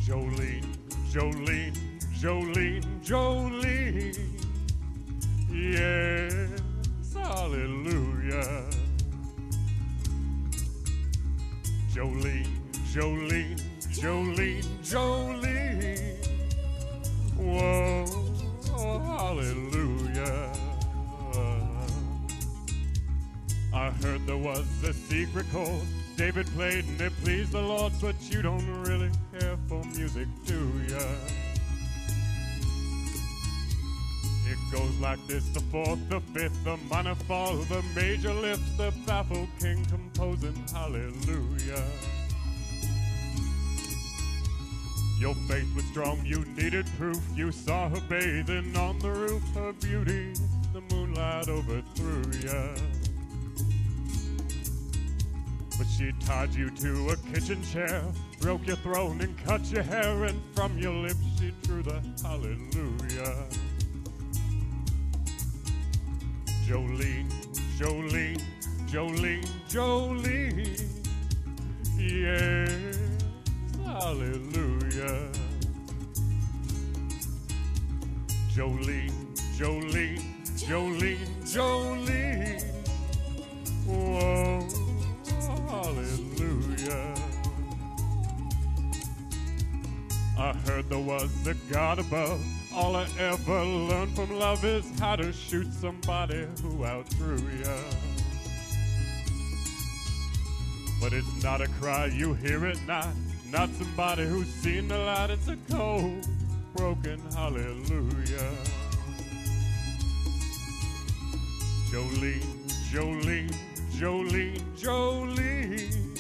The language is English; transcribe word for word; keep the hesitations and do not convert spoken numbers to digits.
Jolene, Jolene, Jolene, Jolene. Yes, hallelujah. Jolene, Jolene, Jolene, Jolene. Whoa, oh, hallelujah. I heard there was a secret chord David played and it pleased the Lord, but you don't really care for music, do ya? It goes like this: the fourth, the fifth, the minor fall, the major lifts, the baffled king composing hallelujah. Your faith was strong, you needed proof. You saw her bathing on the roof, her beauty, the moonlight overthrew ya. But she tied you to a kitchen chair, broke your throne and cut your hair, and from your lips she drew the hallelujah. Jolene, Jolene, Jolene, Jolene. Yes, hallelujah. Jolene, Jolene, Jolene, Jolene. Whoa, hallelujah. I heard there was a God above. All I ever learned from love is how to shoot somebody who outdrew ya. But it's not a cry, you hear it not. Not somebody who's seen the light. It's a cold, broken hallelujah. Jolene, Jolene, Jolene, Jolene.